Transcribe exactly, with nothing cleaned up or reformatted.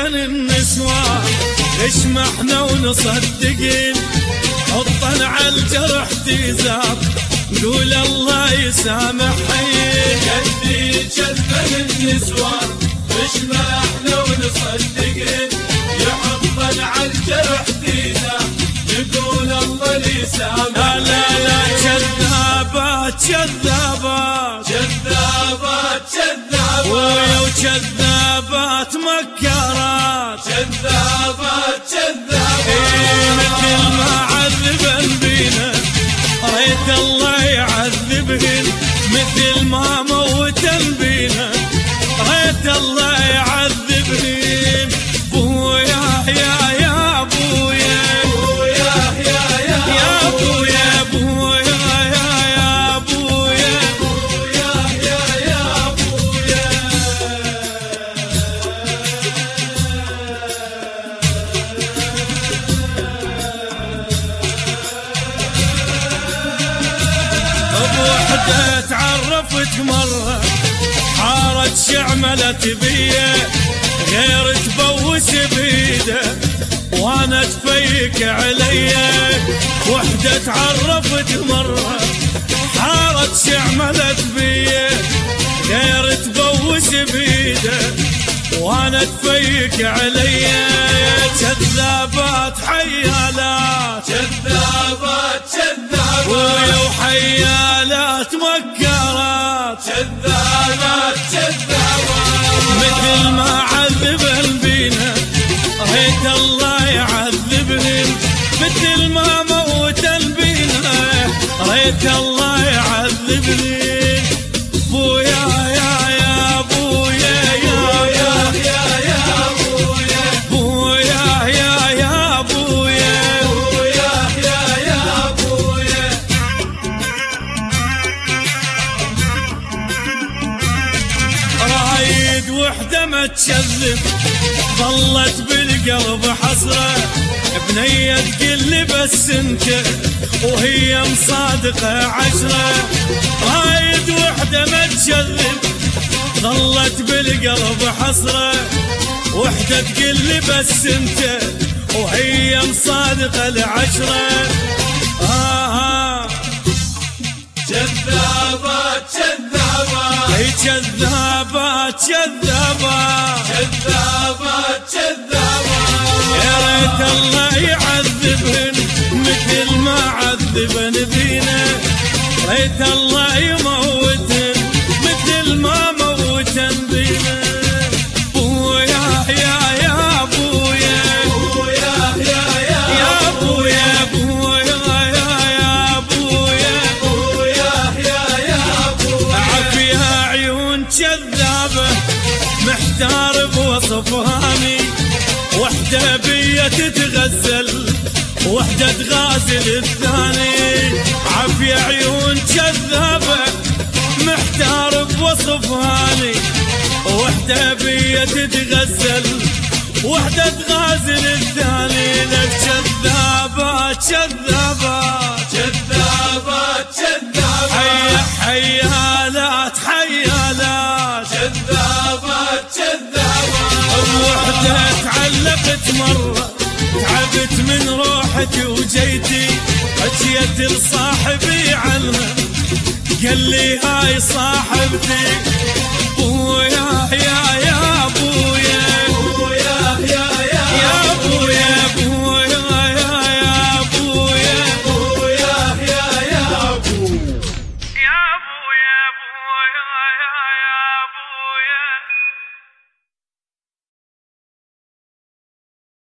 بين النسوان ليش ما احنا ونصدقين حطن على الجرح تيزاب قول الله يسامح حين جدي جذب النسوان ليش ما احنا ونصدقين يحطن على الجرح تيزاب يقول الله يسامح. لا لا لا كذابات كذابات كذابات كذابات ويا وكذابات مكارات كذابات كذابات إيه مثل ما عذبن بينا ريت الله يعذبهن مثل ما موتن بينا ريت الله يعذبهن بويا يا يا بويا بويا يا يا يا بويا بويا يا يا بويا بويا يا يا بويا. بوحدة تعرفت مرة حارت شعملت بيه غير تبوس بيده وانا تفيك عليا. وحدة تعرفت مرة حارت شعملت بيه غير تبوس بيده وانا تفيك عليا. كذابات حيالات كذابات كذابات ويا وحيالات مكارات كذابات كذابات مثل ما عذبن بينا ريت الله يعذبهن مثل ما موتن بينا ريت الله يعذبهن. بويا يا يا بويا يا يا يا يا بويا بويا يا يا بويا بويا يا يا بويا. رايد وحدة ما تشذب ظلت بالقلب حسرة بنية تقلي بس انت وهي مصادقة عشرة. رايد وحدة ما تشذب ظلت بالقلب حسرة وحدة تقلي بس انت وهي مصادقة العشرة. آه آه كذابات كذابات اي كذابات كذابات كذابات كذابات يا ريت الله يعذبهن مثل ما عذبن بينا ريت الله يموتهن مثل ما موتن بينا. بويا يا يا بويا بويا يا يا يا بويا بويا يا يا بويا بويا يا يا بويا. عافية عيون كذابة محتار بوصفهاني وحدة بيا تتغزل وحدة تغازل الثاني. عافية عيون كذابة محتار بوصفهاني وحدة بيا تتغزل وحدة تغازل الثاني. لك كذابات كذابات كذابات كذابات حي حيالات حيالات كذابات كذابات وحدة تعلقت مرة تعبت من روحتي وجيتي حكيت لصاحبي عنها قال لي هاي صاحبتي